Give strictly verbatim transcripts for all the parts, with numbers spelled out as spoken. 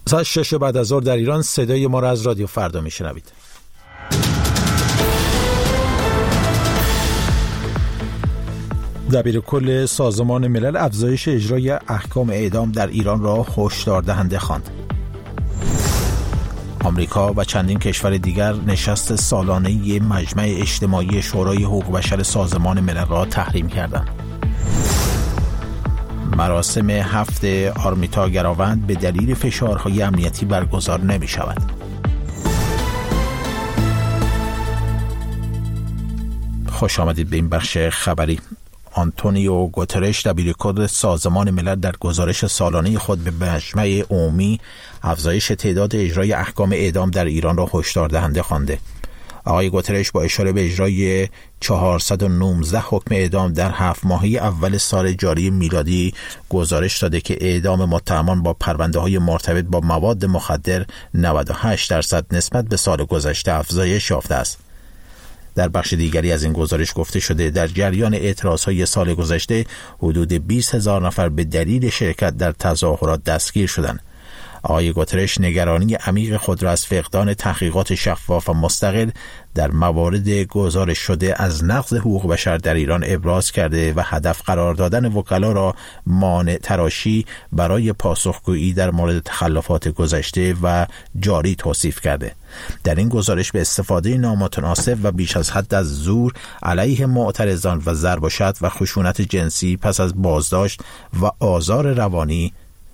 ساعت شش بعد از ظهر در ایران صدای ما را از رادیو فردا میشنوید. دبیرکل سازمان ملل افزایش اجرای احکام اعدام در ایران را هشدار دهنده خواند. آمریکا و چندین کشور دیگر نشست سالانه مجمع اجتماعی شورای حقوق بشر سازمان ملل را تحریم کردند. مراسم هفت آرمیتا گراوند به دلیل فشارهای امنیتی برگزار نمی شود. خوش آمدید به این بخش خبری. آنتونیو گوترش دبیرکل سازمان ملل در گزارش سالانه خود به مجمع عمومی افزایش تعداد اجرای احکام اعدام در ایران را هشدار دهنده خوانده. آقای گوترش با اشاره به اجرای چهارصد و نوزده حکم اعدام در هفت ماهه اول سال جاری میلادی گزارش داده که اعدام متهمان با پرونده‌های مرتبط با مواد مخدر نود و هشت درصد نسبت به سال گذشته افزایش یافته است. در بخش دیگری از این گزارش گفته شده در جریان اعتراضهای سال گذشته حدود بیست هزار نفر به دلیل شرکت در تظاهرات دستگیر شدند. آقای گوترش نگرانی عمیق خود را از فقدان تحقیقات شفاف و مستقل در موارد گزارش شده از نقض حقوق بشر در ایران ابراز کرده و هدف قرار دادن وکلا را مانع تراشی برای پاسخگویی در مورد تخلفات گذشته و جاری توصیف کرده. در این گزارش به استفاده نامتناسب و بیش از حد از زور علیه معترضان و ضرب و شتم و خشونت جنسی پس از بازداشت و آزار روانی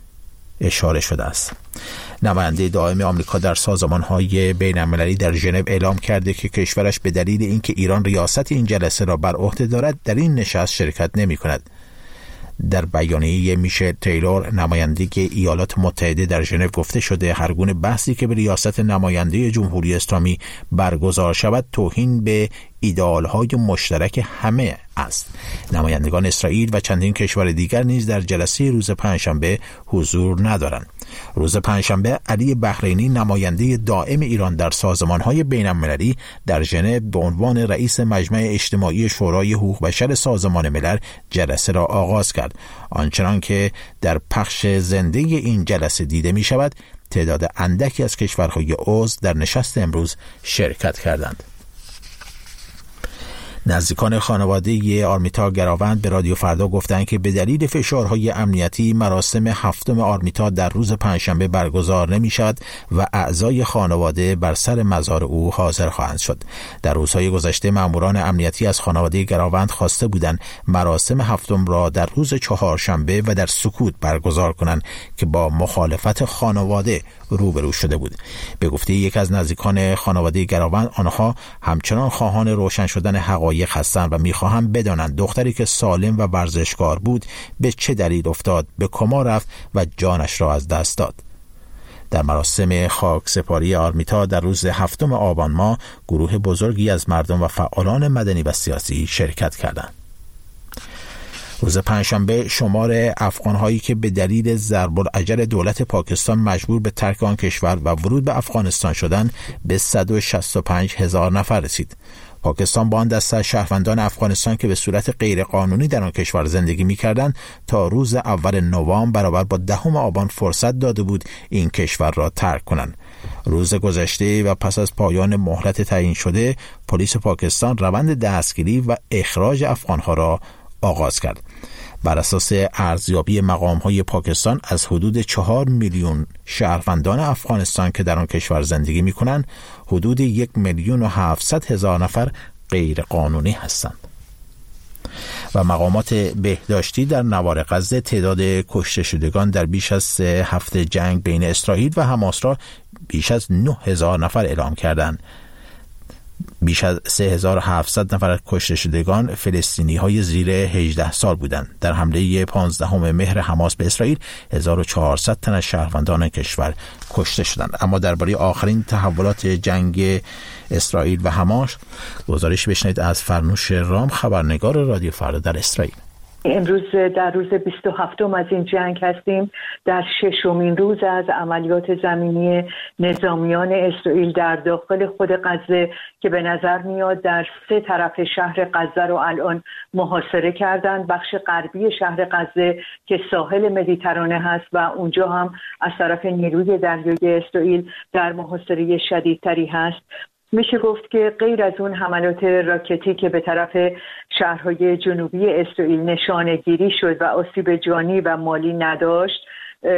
اشاره شده است. نماینده دائم آمریکا در سازمان‌های بین‌المللی در ژنو اعلام کرده که کشورش به دلیل اینکه ایران ریاست این جلسه را بر عهده دارد در این نشست شرکت نمی‌کند. در بیانیه میشل تیلور نماینده ایالات متحده در ژنو گفته شده هر گونه بحثی که به ریاست نماینده جمهوری اسلامی برگزار شود توهین به ایدئال‌های مشترک همه است. نمایندگان اسرائیل و چندین کشور دیگر نیز در جلسه روز پنجشنبه حضور ندارند. روز پنجشنبه علی بحرینی نماینده دائم ایران در سازمان‌های بین‌المللی در ژنو به عنوان رئیس مجمع اجتماعی شورای حقوق بشر سازمان ملل جلسه را آغاز کرد. آنچنان که در پخش زنده این جلسه دیده می شود تعداد اندکی از کشورهای عضو در نشست امروز شرکت کردند. نزدیکان خانواده آرمیتا گراوند به رادیو فردا گفتند که به دلیل فشارهای امنیتی مراسم هفتم آرمیتا در روز پنجشنبه برگزار نمی شود و اعضای خانواده بر سر مزار او حاضر خواهند شد. در روزهای گذشته ماموران امنیتی از خانواده گراوند خواسته بودند مراسم هفتم را در روز چهارشنبه و در سکوت برگزار کنند که با مخالفت خانواده روبرو شده بود. به گفته یک از نزدیکان خانواده گراوند آنها همچنان خواهان روشن شدن حقایق هستند و می‌خواهند بدانند دختری که سالم و ورزشکار بود به چه دلیل افتاد به کما رفت و جانش را از دست داد. در مراسم خاکسپاری آرمیتا در روز هفتم آبان ماه گروه بزرگی از مردم و فعالان مدنی و سیاسی شرکت کردند. روز پنجشنبه شمار افغان‌هایی که به دلیل ضرب الاجل دولت پاکستان مجبور به ترک آن کشور و ورود به افغانستان شدند به صد و شصت و پنج هزار نفر رسید. پاکستان با آن دسته شهروندان افغانستان که به صورت غیرقانونی در آن کشور زندگی می‌کردند تا روز اول نوامبر برابر با دهم آبان فرصت داده بود این کشور را ترک کنند. روز گذشته و پس از پایان مهلت تعیین شده پلیس پاکستان روند دستگیری و اخراج افغان‌ها را آغاز کرد. بر اساس ارزیابی مقام‌های پاکستان از حدود چهار میلیون شهروندان افغانستان که در آن کشور زندگی می‌کنند، حدود یک میلیون و هفتصد هزار نفر غیر قانونی هستند. و مقامات بهداشتی در نوار غزه تعداد کشته شدگان در بیش از سه هفته جنگ بین اسرائیل و حماس را بیش از نه هزار نفر اعلام کردند. بیش از سه هزار و هفتصد نفر از کشته شدگان فلسطینی های زیر هجده سال بودند. در حمله پانزدهم مهر حماس به اسرائیل هزار و چهارصد تن از شهروندان کشور کشته شدند. اما درباره آخرین تحولات جنگ اسرائیل و حماس گزارش بشنید از فرنوش رام، خبرنگار رادیو فردا در اسرائیل. امروز در روز بیست و هفتم از این جنگ هستیم، در ششمین روز از عملیات زمینی نظامیان اسرائیل در داخل خود غزه که به نظر میاد در سه طرف شهر غزه رو الان محاصره کردن. بخش غربی شهر غزه که ساحل مدیترانه هست و اونجا هم از طرف نیروی دریایی اسرائیل در محاصره شدیدتری هست. میشه گفت که غیر از اون حملات راکتی که به طرف شهرهای جنوبی اسرائیل نشانه گیری شد و آسیب جانی و مالی نداشت،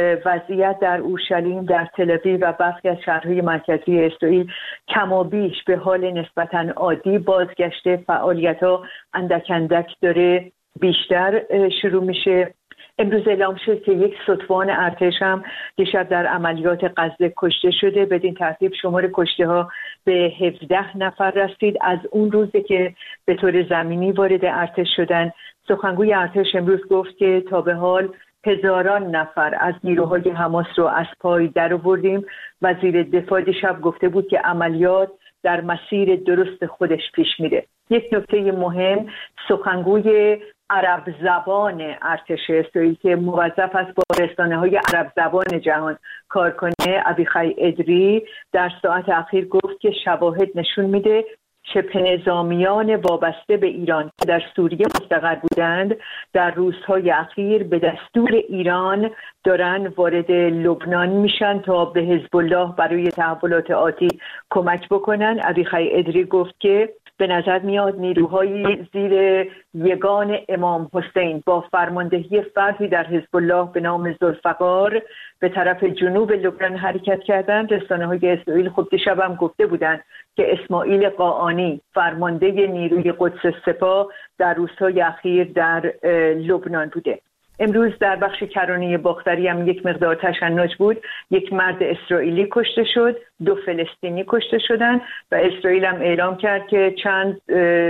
وضعیت در اورشلیم، در تل‌آویو و برخی از شهرهای مرکزی اسرائیل کما بیش به حال نسبتاً عادی بازگشته. فعالیت‌ها اندک اندک داره بیشتر شروع میشه. امروز اعلام شد که یک ستوان ارتش هم دیشب در عملیات غزه کشته شده. بدین ترتیب شمار کشته ها به هفده نفر رسید از اون روزی که به طور زمینی وارد ارتش شدن. سخنگوی ارتش امروز گفت که تا به حال هزاران نفر از نیروهای حماس رو از پای در آوردیم. وزیر دفاع دیشب گفته بود که عملیات در مسیر درست خودش پیش میره. یک نکته مهم، سخنگوی عرب زبان ارتش اسرائیل که موظف است با رسانه‌های عرب زبان جهان کار کنه، عبیخای ادری، در ساعت اخیر گفت که شواهد نشون میده شبه نظامیان وابسته به ایران که در سوریه مستقر بودند در روزهای اخیر به دستور ایران دارن وارد لبنان میشن تا به حزب الله برای تحولات آتی کمک بکنن. عبیخای ادری گفت که به نظر میاد نیروهای زیر یگان امام حسین با فرماندهی فردی در حزب الله به نام ذوالفقار به طرف جنوب لبنان حرکت کردند. رسانه‌های اسرائیل خب دیشب هم گفته بودند که اسماعیل قاآنی فرمانده نیروی قدس سپاه در روزهای اخیر در لبنان بوده. امروز در بخش کرانه باختری هم یک مقدار تشنج بود. یک مرد اسرائیلی کشته شد، دو فلسطینی کشته شدند و اسرائیل هم اعلام کرد که چند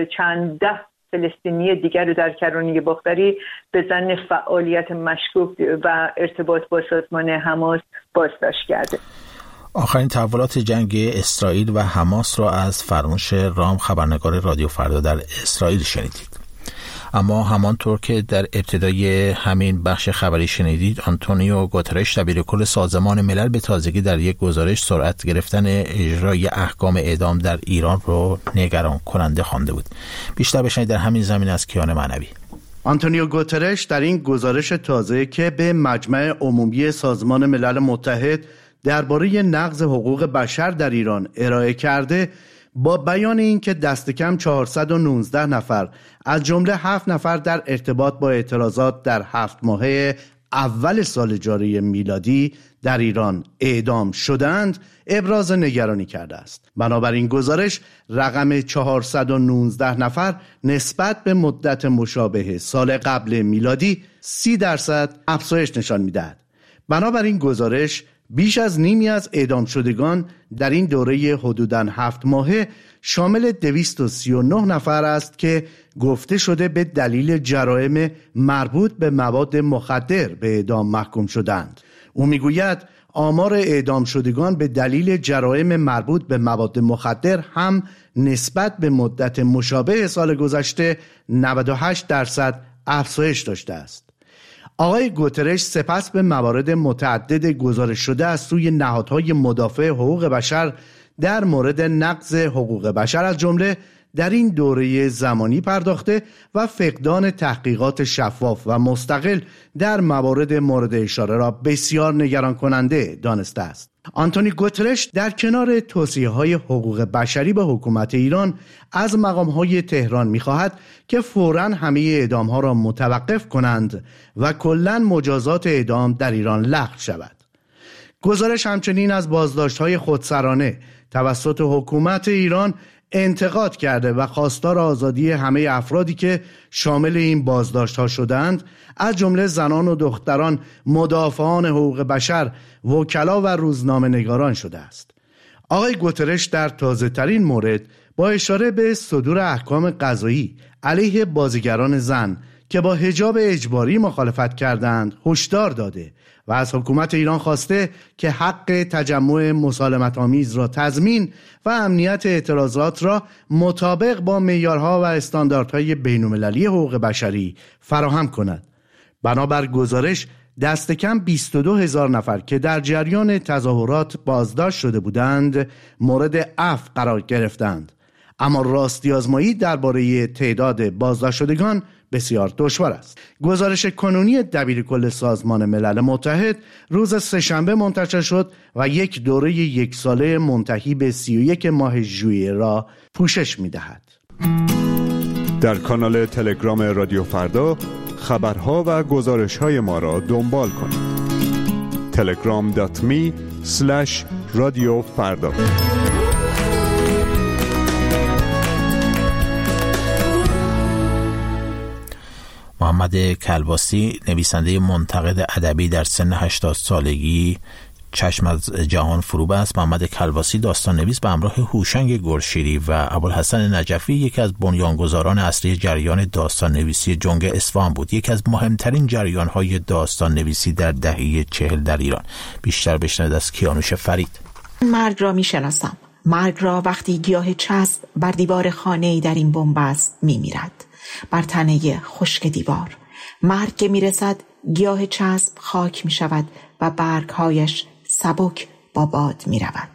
چند ده فلسطینی دیگر رو در کرانه باختری به ظن فعالیت مشکوک و ارتباط با سازمان حماس بازداشت کرده. آخرین تحولات جنگ اسرائیل و حماس را از فرموش رام خبرنگار رادیو فردا در اسرائیل شنیدید. اما همانطور که در ابتدای همین بخش خبری شنیدید، آنتونیو گوترش دبیرکل سازمان ملل به تازگی در یک گزارش سرعت گرفتن اجرای احکام اعدام در ایران رو نگران کننده خوانده بود. بیشتر بشنوید در همین زمینه از کیان معنوی. آنتونیو گوترش در این گزارش تازه که به مجمع عمومی سازمان ملل متحد درباره نقض حقوق بشر در ایران ارائه کرده، با بیان اینکه دست کم چهارصد و نوزده نفر از جمله هفت نفر در ارتباط با اعتراضات در هفت ماهه اول سال جاری میلادی در ایران اعدام شدند، ابراز نگرانی کرده است. بنابراین گزارش رقم چهارصد و نوزده نفر نسبت به مدت مشابه سال قبل میلادی سی درصد افزایش نشان می‌دهد. بنابراین گزارش بیش از نیمی از اعدام شدگان در این دوره حدوداً هفت ماهه شامل دویست و سی و نه نفر است که گفته شده به دلیل جرائم مربوط به مواد مخدر به اعدام محکوم شدند. او میگوید آمار اعدام شدگان به دلیل جرائم مربوط به مواد مخدر هم نسبت به مدت مشابه سال گذشته نود و هشت درصد افزایش داشته است. آقای گوترش سپس به موارد متعدد گزارش شده از سوی نهادهای مدافع حقوق بشر در مورد نقض حقوق بشر از جمله در این دوره زمانی پرداخته و فقدان تحقیقات شفاف و مستقل در موارد مورد اشاره را بسیار نگران کننده دانسته است. آنتونی گوترش در کنار توصیه‌های حقوق بشری به حکومت ایران از مقام‌های تهران می‌خواهد که فوراً همه اعدام‌ها را متوقف کنند و کلاً مجازات اعدام در ایران لغو شود. گزارش همچنین از بازداشت‌های خودسرانه توسط حکومت ایران انتقاد کرده و خواستار آزادی همه افرادی که شامل این بازداشت‌ها شدند، از جمله زنان و دختران مدافعان حقوق بشر، وکلا و روزنامه‌نگاران شده است. آقای گوترش در تازه‌ترین مورد با اشاره به صدور احکام قضایی علیه بازیگران زن که با حجاب اجباری مخالفت کردند هشدار داده و از حکومت ایران خواسته که حق تجمع مسالمت‌آمیز را تضمین و امنیت اعتراضات را مطابق با معیارها و استانداردهای بین‌المللی حقوق بشری فراهم کند. بنابر گزارش دست کم بیست و دو هزار نفر که در جریان تظاهرات بازداشت شده بودند مورد عفو قرار گرفتند، اما راستی آزمایی درباره تعداد بازداشت شدگان بسیار دشوار است. گزارش کنونی دبیرکل سازمان ملل متحد روز سه‌شنبه منتشر شد و یک دوره یک ساله منتهی به سی و یک ماه ژوئیه را پوشش می‌دهد. در کانال تلگرام رادیو فردا خبرها و گزارش‌های ما را دنبال کنید. تلگرام دات می اسلش رادیو فردا. محمد کلباسی، نویسنده منتقد ادبی در سن هشتاد سالگی، چشم از جهان فرو بست. محمد کلباسی داستان نویس به همراه هوشنگ گلشیری و ابوالحسن نجفی یکی از بنیانگذاران اصلی جریان داستان نویسی جنگ اصفهان بود، یکی از مهمترین جریان‌های داستان نویسی در دهه چهل در ایران. بیشتر بشنوید از کیانوش فرید. مرگ را میشناسم. مرگ را وقتی گیاه چسب بر دیوار خانه‌ای در این بنبست میمیرد، بر تنه خشک دیوار. مرگ که میرسد گیاه چسب خاک میشود و برگهایش سبک با باد میرود.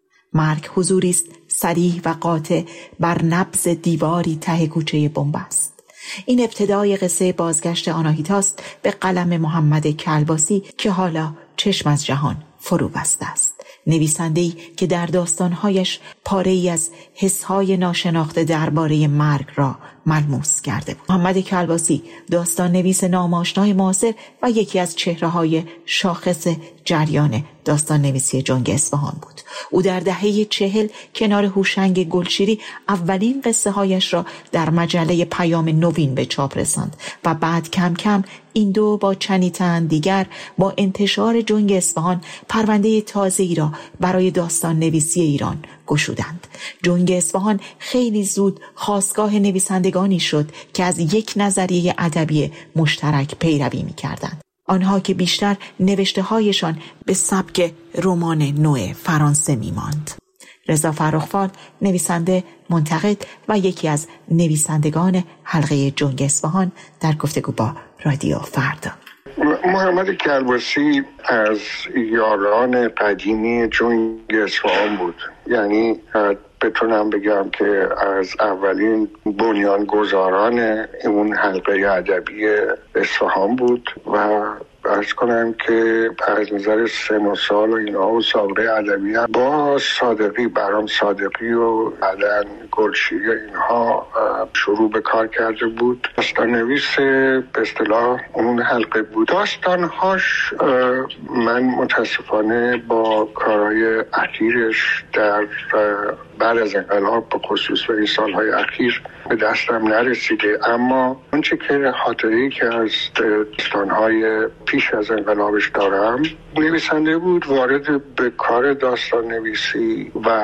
مرگ حضوری است صریح و قاطع بر نبض دیواری ته کوچه بنبست. این ابتدای قصه بازگشت آناهیتاست به قلم محمد کلباسی که حالا چشم از جهان فرو بسته است. نویسنده‌ای که در داستانهایش پاره‌ای از حس‌های ناشناخته درباره مرگ را ملموس کرده بود. محمد کلباسی داستان نویس ناماشنای معاصر و یکی از چهره‌های شاخص جریان داستان نویسی جنگ اصفهان بود. او در دهه چهل کنار هوشنگ گلشیری اولین قصه هایش را در مجله پیام نوین به چاپ رساند و بعد کم کم این دو با چندی تن دیگر با انتشار جنگ اصفهان پرونده تازه‌ای را برای داستان نویسی ایران گشودند. جنگ اصفهان خیلی زود خاستگاه نویسندگانی شد که از یک نظریه ادبی مشترک پیروی می‌کردند. آنها که بیشتر نوشته‌هایشان به سبک رمان نو فرانسه می‌ماند. رضا فرخ‌فال، نویسنده، منتقد و یکی از نویسندگان حلقه جنگ اصفهان، در گفتگو با رادیو فردا. محمد کلباسی از یاران قدیمی جنگ اصفهان بود. یعنی بتونم بگم که از اولین بنیانگذاران اون حلقه ادبی اصفهان بود و عرض کنم که از نظر سن و سال و اینا و سابقه ادبی با صادقی، برام صادقی و بعدن گلشیری اینها شروع به کار کرده بود. داستان نویس به اصطلاح اون حلقه بود. داستانهاش من متاسفانه با کارهای اخیرش در بعد از انقلاب به خصوص به این سالهای اخیر به دستم نرسیده، اما اونچه که خاطره‌ای که از داستانهای پیش از انقلابش دارم، نویسنده بود، وارد به کار داستان نویسی و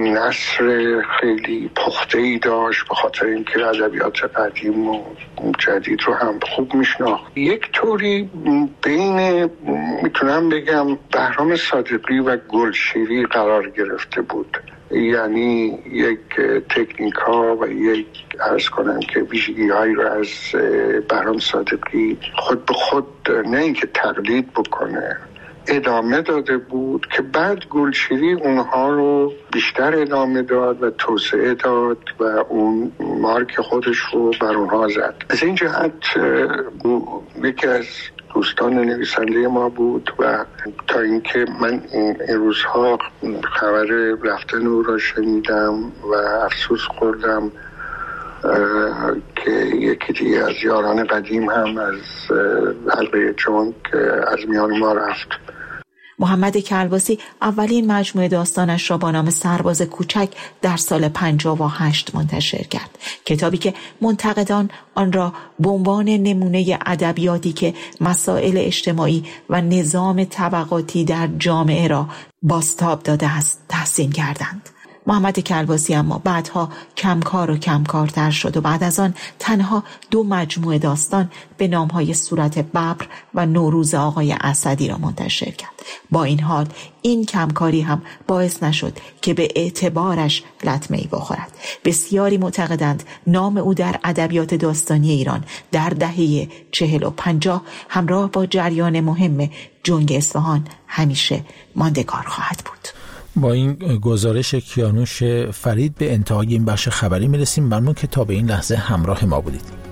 نثر خیلی پخته‌ای داشت به خاطر اینکه ادبیات قدیم و جدید رو هم خوب میشناخت. یک طوری بین میتونم بگم بهرام صادقی و گلشیری قرار گرفته بود. یعنی یک تکنیک ها و یک عرض کنم که ویژگی هایی رو از بهرام صادقی خود به خود نه اینکه تقلید بکنه ادامه داده بود که بعد گلشیری اونها رو بیشتر ادامه داد و توسعه داد و اون مارک خودش رو بر اونها زد. از این جهت یکی از دوستان نویسنده ما بود و تا اینکه من این روزها خبر رفتن او را شنیدم و افسوس خوردم که یکی دیگه از یاران قدیم هم از حلقه جنگ از میان ما رفت. محمد کلباسی اولین مجموعه داستانش را با نام سرباز کوچک در سال پنجاه و هشت منتشر کرد. کتابی که منتقدان آن را به عنوان نمونه ادبیاتی که مسائل اجتماعی و نظام طبقاتی در جامعه را بازتاب داده است تحسین کردند. محمد کلباسی اما بعدها کمکار و کمکارتر شد و بعد از آن تنها دو مجموعه داستان به نامهای صورت ببر و نوروز آقای اسدی را منتشر کرد. با این حال این کمکاری هم باعث نشد که به اعتبارش لطمه‌ای بخورد. بسیاری معتقدند نام او در ادبیات داستانی ایران در دهه چهل و پنجاه همراه با جریان مهم جنگ اصفهان همیشه ماندگار خواهد بود. با این گزارش کیانوش فرید به انتهای این بخش خبری میرسیم. ممنون که تا به این لحظه همراه ما بودید.